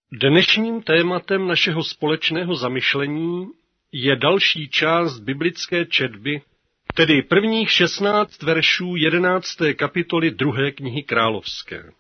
Dnešním tématem našeho společného zamyšlení je další část biblické četby, tedy prvních 16 veršů 11. kapitoly 2. knihy Královské.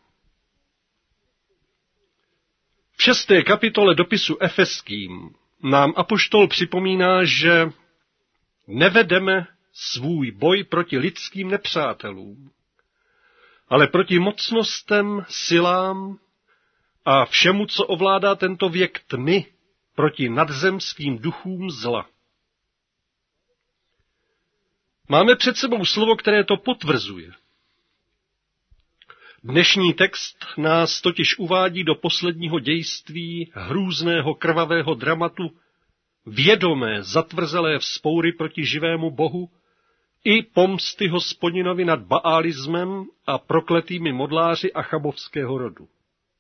V 6. kapitole dopisu Efeským nám apoštol připomíná, že nevedeme svůj boj proti lidským nepřátelům, ale proti mocnostem, silám a všemu, co ovládá tento věk tmy, proti nadzemským duchům zla. Máme před sebou slovo, které to potvrzuje. Dnešní text nás totiž uvádí do posledního dějství hrůzného krvavého dramatu, vědomé zatvrzelé vzpoury proti živému Bohu i pomsty Hospodinovi nad Baálismem a prokletými modláři Achabovského rodu.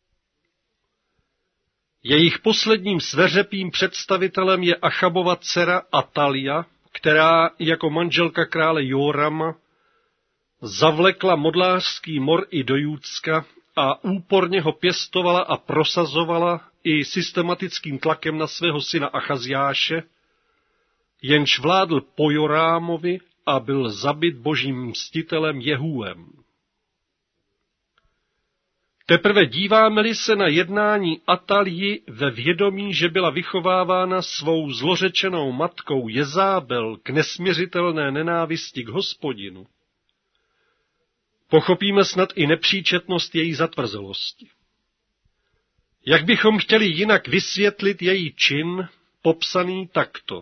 Jejich posledním sveřepým představitelem je Achabova dcera Atalia, která jako manželka krále Jórama zavlekla modlářský mor i do Judska a úporně ho pěstovala a prosazovala i systematickým tlakem na svého syna Achazjáše, jenž vládl po Jorámovi a byl zabit božím mstitelem Jehúem. Teprve díváme-li se na jednání Atalii ve vědomí, že byla vychovávána svou zlořečenou matkou Jezábel k nesměřitelné nenávisti k Hospodinu, pochopíme snad i nepříčetnost její zatvrzelosti. Jak bychom chtěli jinak vysvětlit její čin, popsaný takto?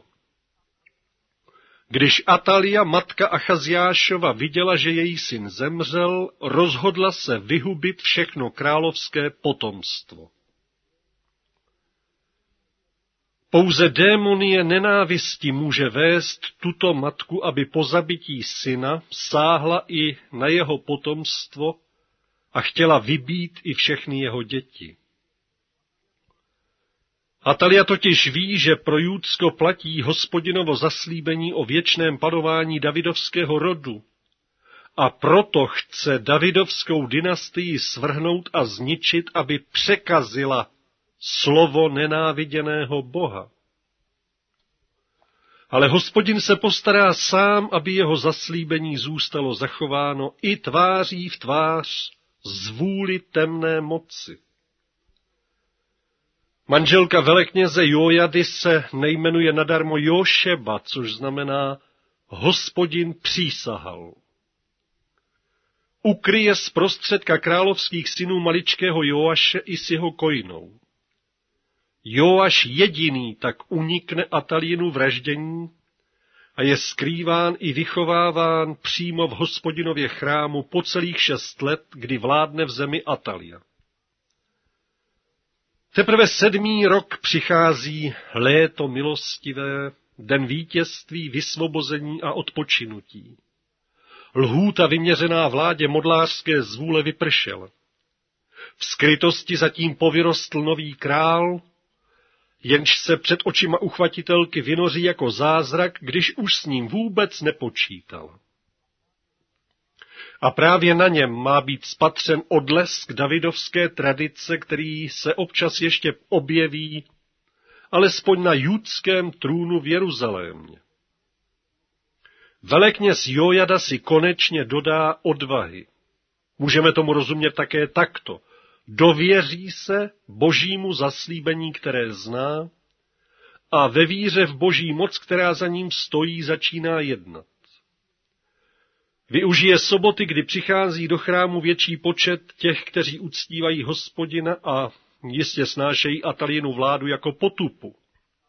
Když Atalia, matka Achazjášova, viděla, že její syn zemřel, rozhodla se vyhubit všechno královské potomstvo. Pouze démonie nenávisti může vést tuto matku, aby po zabití syna sáhla i na jeho potomstvo a chtěla vybít i všechny jeho děti. Atalia totiž ví, že pro Júdsko platí Hospodinovo zaslíbení o věčném panování Davidovského rodu a proto chce Davidovskou dynastii svrhnout a zničit, aby překazila slovo nenáviděného Boha. Ale Hospodin se postará sám, aby jeho zaslíbení zůstalo zachováno i tváří v tvář zvůli temné moci. Manželka velekněze Jójady se nejmenuje nadarmo Jóšeba, což znamená Hospodin přísahal. Ukryje z prostředka královských synů maličkého Joaše i s jeho kojnou. Joaš jediný tak unikne Atalijinu vraždění a je skrýván i vychováván přímo v Hospodinově chrámu po celých 6 let, kdy vládne v zemi Atalia. Teprve 7. rok přichází léto milostivé, den vítězství, vysvobození a odpočinutí. Lhůta vyměřená vládě modlářské zvůle vypršela. V skrytosti zatím povyrostl nový král, jenž se před očima uchvatitelky vynoří jako zázrak, když už s ním vůbec nepočítal. A právě na něm má být spatřen odlesk davidovské tradice, který se občas ještě objeví, alespoň na judském trůnu v Jeruzalémě. Velekněz Jójada si konečně dodá odvahy. Můžeme tomu rozumět také takto. Dověří se božímu zaslíbení, které zná, a ve víře v boží moc, která za ním stojí, začíná jednat. Využije soboty, kdy přichází do chrámu větší počet těch, kteří uctívají Hospodina a jistě snášejí Atalijinu vládu jako potupu.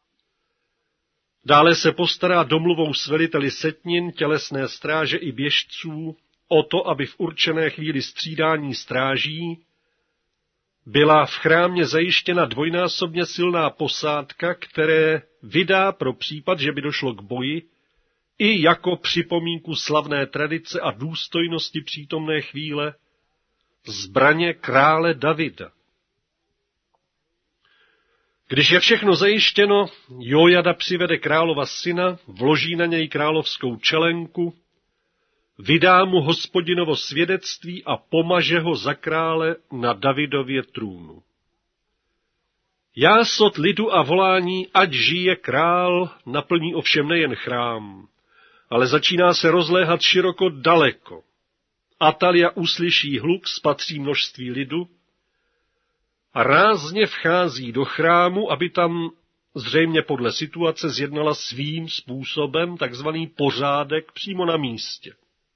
Dále se postará domluvou s veliteli setnin, tělesné stráže i běžců o to, aby v určené chvíli střídání stráží byla v chrámě zajištěna dvojnásobně silná posádka, které vydá pro případ, že by došlo k boji, i jako připomínku slavné tradice a důstojnosti přítomné chvíle zbraně krále Davida. Když je všechno zajištěno, Jójada přivede králova syna, vloží na něj královskou čelenku, vydá mu Hospodinovo svědectví a pomaže ho za krále na Davidově trůnu. Jásot lidu a volání, ať žije král, naplní ovšem nejen chrám, ale začíná se rozléhat široko daleko. Atalia uslyší hluk, spatří množství lidu a rázně vchází do chrámu, aby tam zřejmě podle situace zjednala svým způsobem takzvaný pořádek přímo na místě.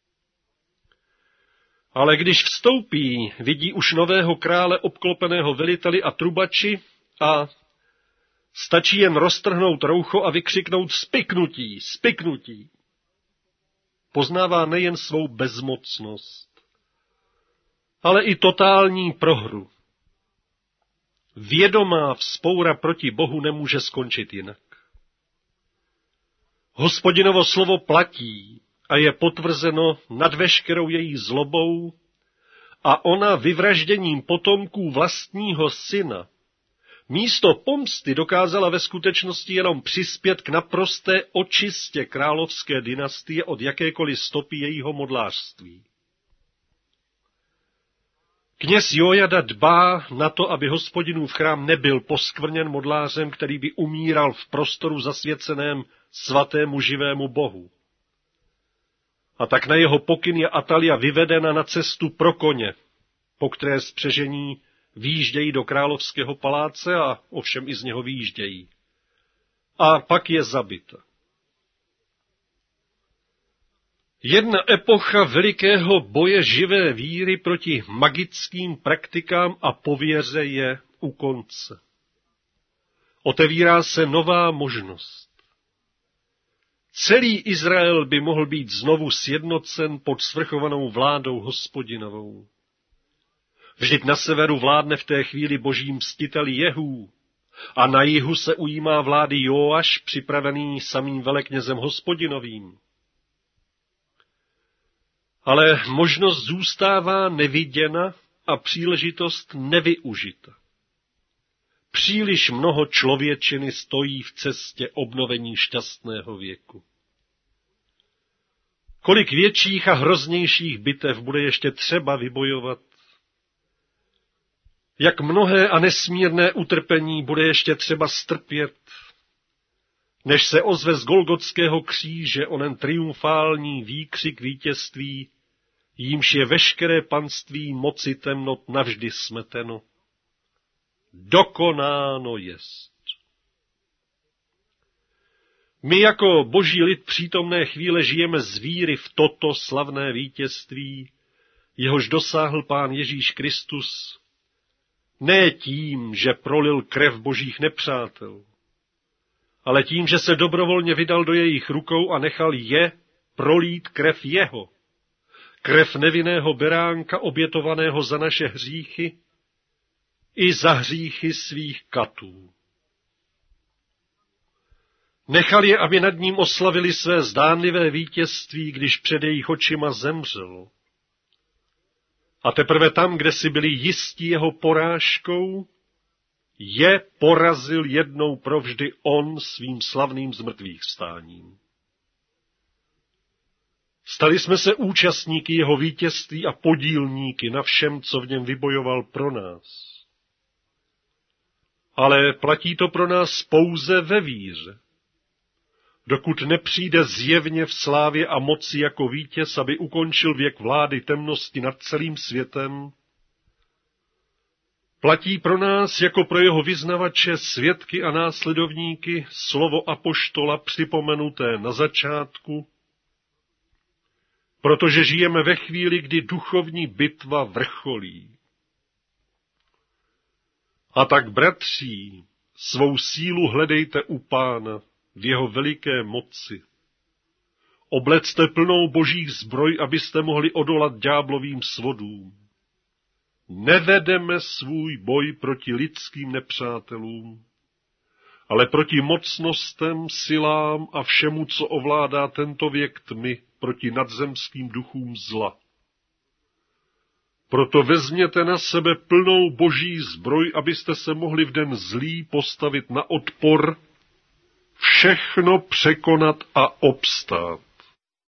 Ale když vstoupí, vidí už nového krále obklopeného veliteli a trubači a stačí jen roztrhnout roucho a vykřiknout spiknutí, spiknutí. Poznává nejen svou bezmocnost, ale i totální prohru. Vědomá vzpoura proti Bohu nemůže skončit jinak. Hospodinovo slovo platí a je potvrzeno nad veškerou její zlobou a ona vyvražděním potomků vlastního syna místo pomsty dokázala ve skutečnosti jenom přispět k naprosté očistě královské dynastie od jakékoliv stopy jejího modlářství. Kněz Jojada dbá na to, aby Hospodinův chrám nebyl poskvrněn modlářem, který by umíral v prostoru zasvěceném svatému živému Bohu. A tak na jeho pokyn je Atalia vyvedena na cestu pro koně, po které spřežení výjíždějí do královského paláce a ovšem i z něho výjíždějí. A pak je zabita. Jedna epocha velikého boje živé víry proti magickým praktikám a pověře je u konce. Otevírá se nová možnost. Celý Izrael by mohl být znovu sjednocen pod svrchovanou vládou Hospodinovou. Vždyť na severu vládne v té chvíli boží mstitel Jehů a na jihu se ujímá vlády Joáš, připravený samým veleknězem Hospodinovým. Ale možnost zůstává neviděna a příležitost nevyužita. Příliš mnoho člověčiny stojí v cestě obnovení šťastného věku. Kolik větších a hroznějších bitev bude ještě třeba vybojovat? Jak mnohé a nesmírné utrpení bude ještě třeba strpět, než se ozve z Golgotského kříže onen triumfální výkřik vítězství, jímž je veškeré panství moci temnot navždy smeteno. Dokonáno jest. My jako boží lid přítomné chvíle žijeme z víry v toto slavné vítězství, jehož dosáhl Pán Ježíš Kristus, ne tím, že prolil krev božích nepřátel, ale tím, že se dobrovolně vydal do jejich rukou a nechal je prolít krev jeho, krev nevinného beránka obětovaného za naše hříchy i za hříchy svých katů. Nechal je, aby nad ním oslavili své zdánlivé vítězství, když před jejich očima zemřel. A teprve tam, kde si byli jistí jeho porážkou, je porazil jednou provždy on svým slavným zmrtvých vstáním. Stali jsme se účastníky jeho vítězství a podílníky na všem, co v něm vybojoval pro nás. Ale platí to pro nás pouze ve víře. Dokud nepřijde zjevně v slávě a moci jako vítěz, aby ukončil věk vlády temnosti nad celým světem, platí pro nás jako pro jeho vyznavače, svědky a následovníky slovo apoštola připomenuté na začátku, protože žijeme ve chvíli, kdy duchovní bitva vrcholí. A tak, bratří, svou sílu hledejte u Pána v jeho veliké moci. Oblecte plnou božích zbroj, abyste mohli odolat ďáblovým svodům. Nevedeme svůj boj proti lidským nepřátelům, ale proti mocnostem, silám a všemu, co ovládá tento věk tmy, proti nadzemským duchům zla. Proto vezměte na sebe plnou boží zbroj, abyste se mohli v den zlý postavit na odpor, všechno překonat a obstát.